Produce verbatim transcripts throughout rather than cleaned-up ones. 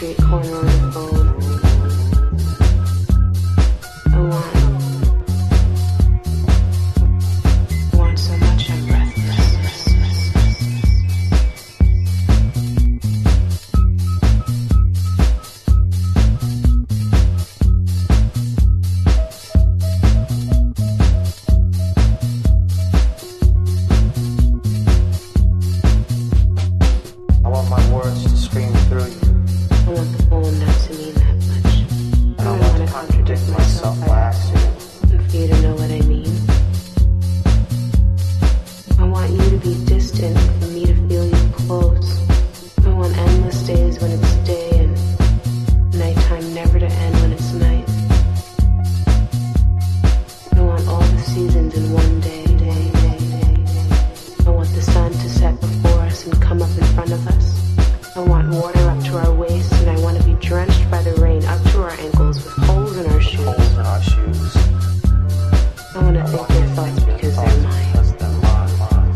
street corner or the phone. I want, I want so much I'm breathless. I want my words to scream through you. I want the poem not to mean that much. I don't want to contradict myself by accident. And for you to know what I mean. I want you to be distant, for me to feel you close. I want endless days when it's day and nighttime never to end when it's night. I want all the seasons in one day. day, day, day, day. I want the sun to set before us and come up in front of us. I want water up to our waist, and I want to be drenched by the rain up to our ankles with holes in our shoes. Holes in our shoes. I want to think your thoughts because they're mine. Because they're mine.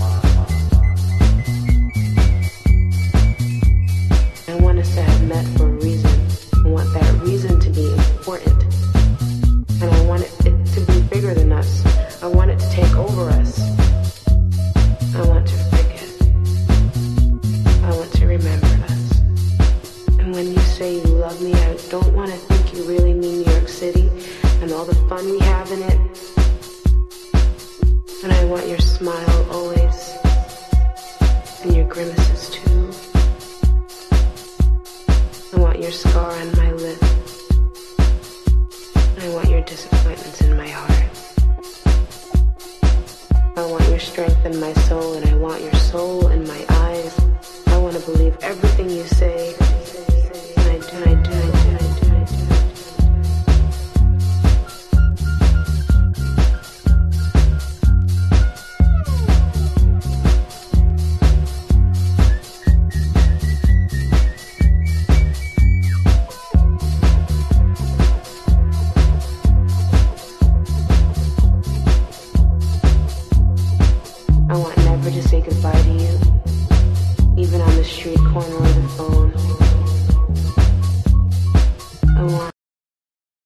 I want us to have met for a reason. I want that reason to be important. And I want it, it to be bigger than us. I want it to take over us. I want to forget. I want to remember us. And when you say you love me, I don't want to think you really mean New York City and all the fun we have in it. And I want your smile always, and your grimaces too. I want your scar on my lip. I want your disappointments in my heart. I want your strength in my soul, and I want your soul in my eyes. I want to believe everything you say. And I do, I do, I do, I do, I do. I want never to say goodbye to you, even on the street corner or the phone. I want